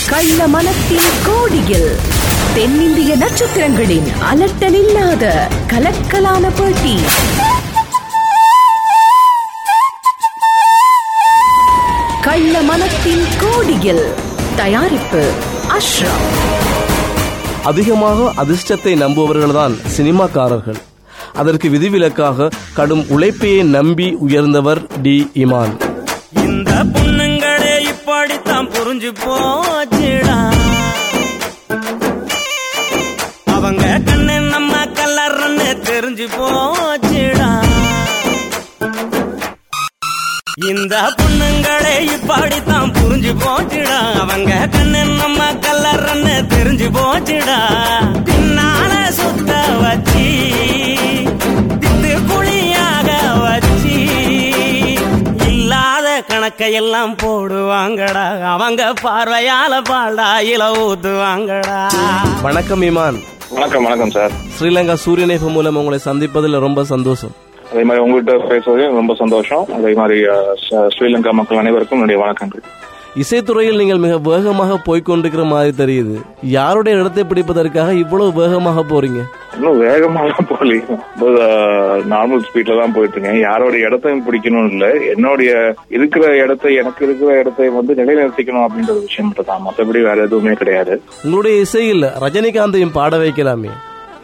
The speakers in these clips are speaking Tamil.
கள்ள மனத்தின் கோடியில் தென்னிந்திய நட்சத்திரங்களின் அலட்டலில்லாத கலக்கலான போட்டி. கள்ள மனத்தின் கோடியில். தயாரிப்பு அஷ்ரப். அதிகமாக அதிர்ஷ்டத்தை நம்புபவர்கள்தான் சினிமாக்காரர்கள். அதற்கு விதிவிலக்காக கடும் உழைப்பையை நம்பி உயர்ந்தவர் டி. இமான். இந்த பொண்ணுங்களே இப்படித்தான் புரிஞ்சு போச்சுடா, அவங்க கண்ணு நம்ம கலர்ன்னு தெரிஞ்சு போச்சுடா. இந்த பொண்ணுங்களே இப்படித்தான் புரிஞ்சு போச்சுடா, அவங்க கண்ணு நம்ம கலர்ன்னு தெரிஞ்சு போச்சுடா. பின்னால சுத்த வச்சி திட்டு குழியாக வச்சி இல்லாத கணக்கையெல்லாம் போடுவாங்கடா, அவங்க பார்வையால பால்டாயில ஊத்துவாங்கடா. வணக்கம் இமான். வணக்கம். வணக்கம் சார். ஸ்ரீலங்கா சூரியன் எஃப்எம் மூலம் உங்களை சந்திப்பதில் ரொம்ப சந்தோஷம். அதே மாதிரி உங்கள்கிட்ட பேசுவது ரொம்ப சந்தோஷம். அதே மாதிரி ஸ்ரீலங்கா மக்கள் அனைவருக்கும் என்னுடைய வணக்கங்கள். இசைத்துறையில் நீங்கள் மிக வேகமாக போய்கொண்டிருக்கிற மாதிரி தெரியுது. யாருடைய இடத்தை பிடிப்பதற்காக இவ்வளவு வேகமாக போறீங்க? இன்னும் வேகமாக போகல, நார்மல் ஸ்பீட்ல தான் போயிட்டு இருக்கேன். யாரோட இடத்தையும் பிடிக்கணும் இல்ல, என்னுடைய இருக்கிற இடத்தை, எனக்கு இருக்கிற இடத்தை வந்து நிலைநிறுத்திக்கணும் அப்படின்ற விஷயம் மட்டும் தான். மற்றபடி வேற எதுவுமே கிடையாது. உங்களுடைய இசையில் ரஜினிகாந்தையும் பாட வைக்கலாமே?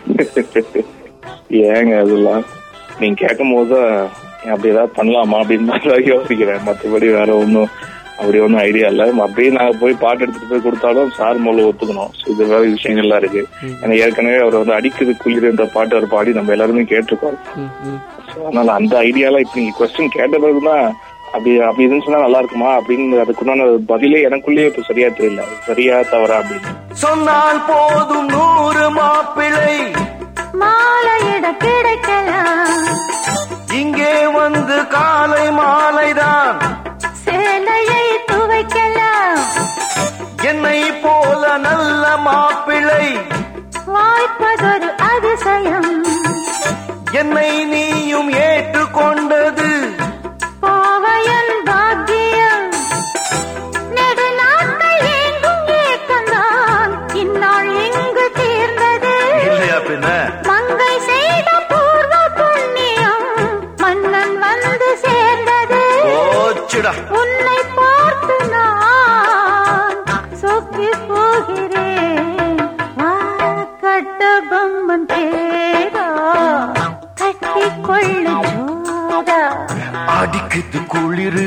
ஏங்க அதெல்லாம் நீங்க கேட்கும் போது அப்படி ஏதாவது பண்ணலாமா அப்படின்னு தான் யோசிக்கிறேன். மற்றபடி வேற ஒன்றும் அப்படி ஒன்றும் ஐடியா இல்லை. அப்படியே நாங்க போய் பாட்டு எடுத்துட்டு போய் கொடுத்தாலும் சார் மூலம் ஒத்துக்கணும். இது வேற விஷயங்கள்லாம் இருக்கு. ஏன்னா ஏற்கனவே அவர் வந்து அடிக்குது குளிர்ன்ற பாட்டு அவர் பாடி நம்ம எல்லாருமே கேட்டிருக்கோம். அதனால அந்த ஐடியாலாம் இப்ப நீங்க கொஸ்டின் கேட்ட பிறகுதான் அப்படி இருந்துச்சுன்னா சொன்னா நல்லா இருக்குமா அப்படின்னு அதுக்குண்டான பதிலே எனக்குள்ளேயே இப்ப சரியா தெரியல, சரியா தவறா அப்படின்னு. சொன்னால் போதும் 100 மாப்பிள்ளை மாலையிட கிடைக்கலாம், இங்கே வந்து காலை மாலைதான் சேலையை துவைக்கலாம். என்னை போல நல்ல மாப்பிள்ளை வாய்ப்பதொரு அதிசயம், என்னை நீயும் ஏற்றுக்கொண்டது பாவையன் பாக்கியம். நெடுநாட்கள் எங்கும் ஏக்கந்தான், இந்நாள் எங்கு தீர்ந்தது இல்லையா? பின்ன மங்கை செய்த பூர்வ புண்ணியம் மன்னன் வந்து சேர்ந்தது. உன்னை பார்த்து நான் சொக்கி போகிறேன். கட்ட பொம்மன் தேரா கட்டி கொள்ளு ஜோரா, அடிக்குது குளிரு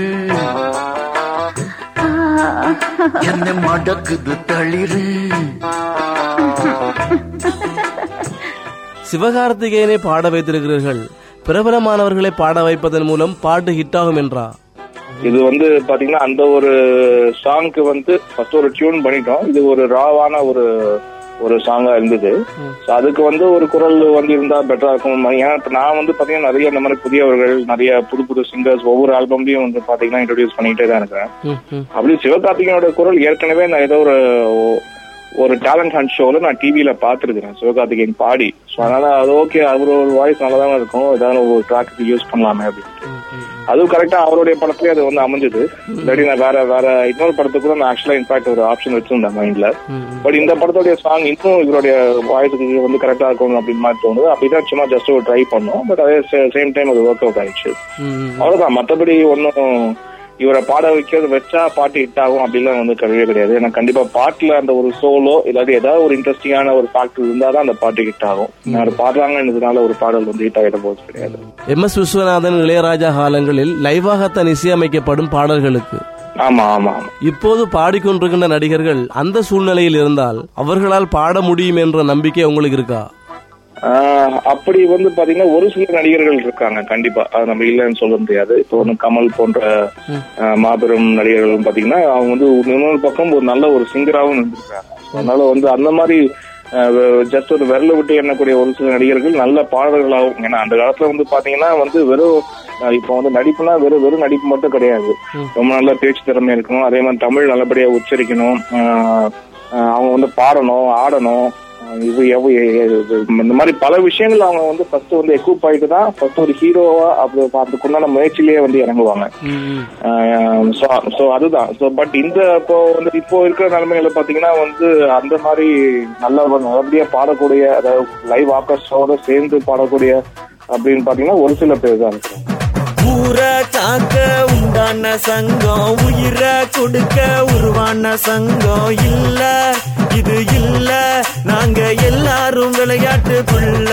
என்ன மடக்குது தளிரு. சிவகார்த்திகேயனை பாட வைத்திருக்கிறீர்கள். பிரபலமானவர்களை பாட வைப்பதன் மூலம் பாட்டு ஹிட் ஆகும் என்றா? இது வந்து பாத்தீங்கன்னா அந்த ஒரு சாங்க்கு வந்து ஃபர்ஸ்ட் ஒரு டியூன் பண்ணிட்டோம். இது ஒரு ராவான ஒரு சாங்கா இருந்தது. அதுக்கு வந்து ஒரு குரல் வந்து இருந்தா பெட்டரா இருக்கும். ஏன்னா இப்ப நான் வந்து பாத்தீங்கன்னா நிறைய இந்த மாதிரி புதியவர்கள், நிறைய புது சிங்கர்ஸ் ஒவ்வொரு ஆல்பம்லயும் வந்து பாத்தீங்கன்னா இன்ட்ரோடியூஸ் பண்ணிட்டே தான் இருக்கிறேன். அப்படி சிவகார்த்திகேயனோட குரல் ஏற்கனவே நான் ஏதோ ஒரு டேலண்ட் ஹண்ட் ஷோல நான் டிவியில பாத்துருக்கிறேன் சிவகார்த்திகேயன் பாடி. ஸோ அதனால அது ஓகே, அவரோட ஒரு வாய்ஸ் நல்லாதான் இருக்கும், ஏதாவது ஒரு ட்ராக்கு யூஸ் பண்ணலாமே அப்படின்ட்டு. அதுவும் கரெக்டா அவருடைய படத்துலயே அது வந்து அமைஞ்சது. இல்லாட்டி நான் வேற இன்னொரு படத்துக்கு கூட நான் ஆக்சுவலா இன்ஃபேக்ட் ஒரு ஆப்ஷன் வச்சிருந்தேன் மைண்ட்ல. பட் இந்த படத்துடைய சாங் இன்னும் இவருடைய வாய்ஸுக்கு வந்து கரெக்டா இருக்கும் அப்படின்னு மாதிரி தோணுது. அப்படிதான் சும்மா ஜஸ்ட் ஒரு ட்ரை பண்ணோம். பட் அதே சேம் டைம் அது ஒர்க் அவுட் ஆயிடுச்சு. அவ்வளவுதான். மற்றபடி ஒன்னும் இவரை பாட வச்சா பாட்டு ஹிட் ஆகும் அப்படிலாம் வந்து கிடையவே கிடையாது. ஏன்னா கண்டிப்பா பாட்டுல அந்த ஒரு சோலோ இல்லாட்டி ஏதாவது ஒரு இன்ட்ரெஸ்டிங்கான ஒரு ஃபேக்டர் இருந்தாதான் அந்த பாட்டு ஹிட் ஆகும். யாரு பாடுறாங்கன்றதுனால ஒரு பாடல் வந்து ஹிட் ஆகிட போது கிடையாது. MS விஸ்வநாதன், இளையராஜா காலங்களில் லைவாகத்தான் இசையமைக்கப்படும் பாடல்களுக்கு ஆமா ஆமா இப்போது பாடிக்கொண்டிருக்கின்ற நடிகர்கள் அந்த சூழ்நிலையில் இருந்தால் அவர்களால் பாட முடியும் என்ற நம்பிக்கை உங்களுக்கு இருக்கா? அப்படி வந்து பாத்தீங்கன்னா ஒரு சில நடிகர்கள் இருக்காங்க கண்டிப்பா, அது நம்ம இல்லைன்னு சொல்ல முடியாது. இப்போ வந்து கமல் போன்ற மாபெரும் நடிகர்கள் பாத்தீங்கன்னா அவங்க வந்து இன்னொரு பக்கம் ஒரு நல்ல ஒரு சிங்கராகவும் இருந்திருக்காங்க. அதனால வந்து அந்த மாதிரி ஜஸ்ட் ஒரு விரல விட்டு எண்ணக்கூடிய ஒரு சில நடிகர்கள் நல்ல பாடல்களாகும். ஏன்னா அந்த காலத்துல வந்து பாத்தீங்கன்னா வந்து வெறும் இப்ப வந்து நடிப்புனா வெறும் நடிப்பு மட்டும் கிடையாது, ரொம்ப நல்ல பேச்சு திறமை இருக்கணும். அதே மாதிரி தமிழ் நல்லபடியா உச்சரிக்கணும், அவங்க வந்து பாடணும், ஆடணும், இந்த மாதிரி பல விஷயங்கள் அவங்க வந்து ஃபர்ஸ்ட் வந்து எக்யூப் ஆயிட்டு தான் ஃபர்ஸ்ட் ஒரு ஹீரோவா அப்படி அதுக்குண்டான முயற்சியிலேயே வந்து இறங்குவாங்க. ஸோ அதுதான். ஸோ பட் இப்போ இருக்கிற நிலைமைகளை பாத்தீங்கன்னா வந்து அந்த மாதிரி நல்லபடியா பாடக்கூடிய, அதாவது லைவ் ஆர்கெஸ்ட்ராவோட சேர்ந்து பாடக்கூடிய அப்படின்னு பாத்தீங்கன்னா ஒரு சில பேர் தான் இருக்கிறாங்க. ஊரை காக்க உண்டான சங்கம், உயிரை கொடுக்க உருவான சங்கம் இல்ல, இது இல்ல, நாங்க எல்லாரும் விளையாட்டுக்குள்ள.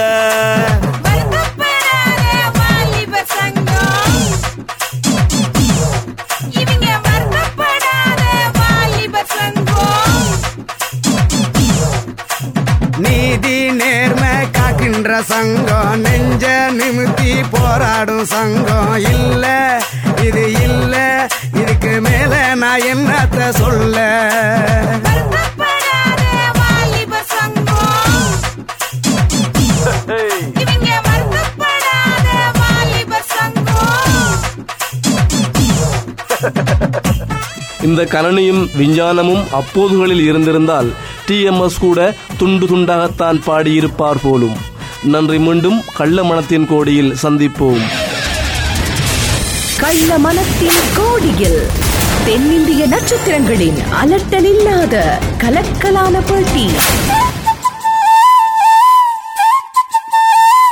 நீதி நேர்மை காக்கின்ற சங்கம், நெஞ்ச நிமித்தி போராடும் சங்கம் இல்ல, இது இல்ல, இதுக்கு மேல நான் என்னத்த சொல்ல. இந்த கணனியும் விஞ்ஞானமும் அப்போதுகளில் இருந்திருந்தால் TMS கூட துண்டு துண்டாகத்தான் பாடியிருப்பார் போலும். நன்றி. மீண்டும் கள்ள மனத்தின் கோடியில் சந்திப்போம். கள்ள மனத்தின் கோடியில் தென்னிந்திய நட்சத்திரங்களின் அலட்டலில்லாத கலக்கலான போட்டி.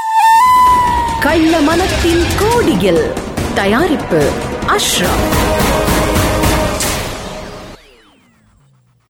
கள்ள மனத்தின் கோடியில். தயாரிப்பு அஷ்ரப்.